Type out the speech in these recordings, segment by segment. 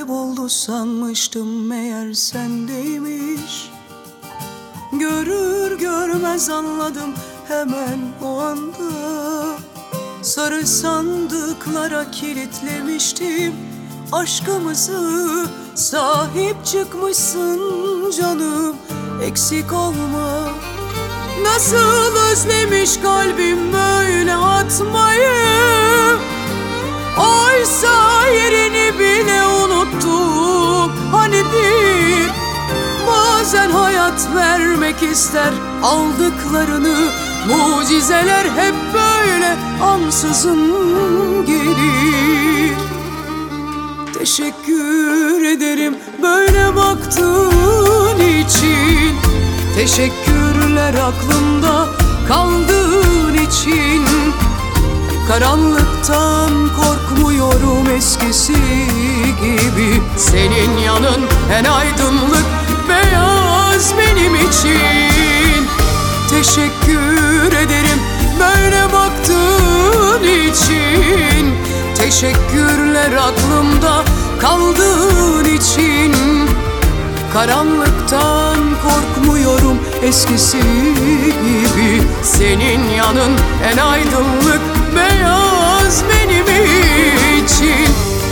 kayboldu sanmıştım, meğer sendeymiş. Görür görmez anladım hemen o anda. Sarı sandıklara kilitlemiştim aşkımızı. Sahip çıkmışsın canım, eksik olma. Nasıl özlemiş kalbim böyle atmayı. Oysa yerini bile unuttum. Hani değil, bazen hayat vermek ister aldıklarını. Mucizeler hep böyle ansızın gelir. Teşekkür ederim böyle baktığın için. Teşekkürler aklımda kaldığın için. Karanlıktan korkmuyorum eskisi gibi. Senin yanın en aydınlık beyaz benim için. Teşekkür ederim böyle baktığın için. Teşekkürler aklımda kaldığın için. Karanlıktan korkmuyorum eskisi gibi. Senin yanın en aydınlık beyaz benim için.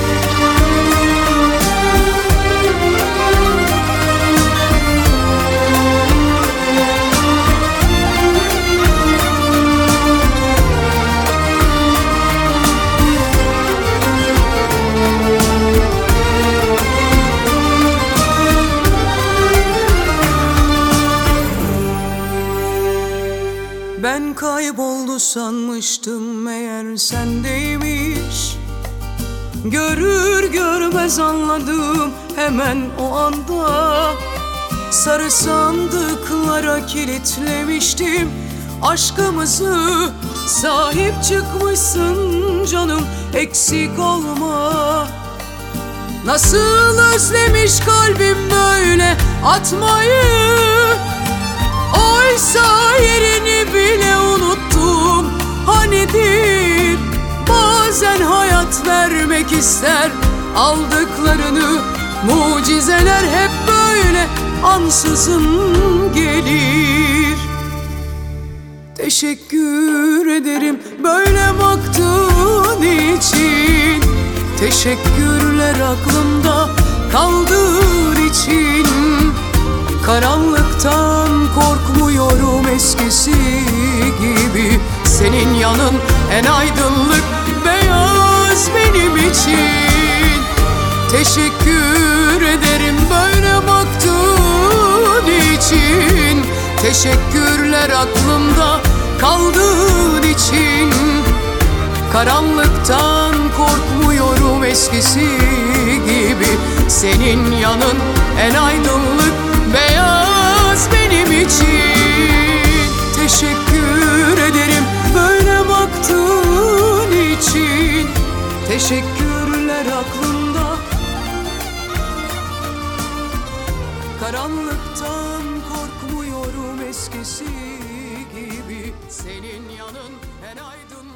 Ben kayboldu sanmıştım, meğer sendeymiş. Görür görmez anladım hemen o anda. Sarı sandıklara kilitlemiştim aşkımızı. Sahip çıkmışsın canım, eksik olma. Nasıl özlemiş kalbim böyle atmayı. Oysa yerini bile unuttum. Hani değil, bazen hayat vermek ister aldıklarını. Mucizeler hep böyle ansızın gelir. Teşekkür ederim böyle baktığın için. Teşekkürler aklımda kaldığın için. Karanlıktan korkmuyorum eskisi gibi. Senin yanın en aydınlık beyaz benim için. Teşekkür ederim böyle baktığın için. Teşekkürler aklımda kaldığın için. Karanlıktan korkmuyorum eskisi gibi. Senin yanın en aydınlık beyaz benim için. Teşekkür ederim böyle baktığın için. Teşekkürler aklımda. Karanlıktan korkmuyorum eskisi gibi. Senin yanın en aydınlık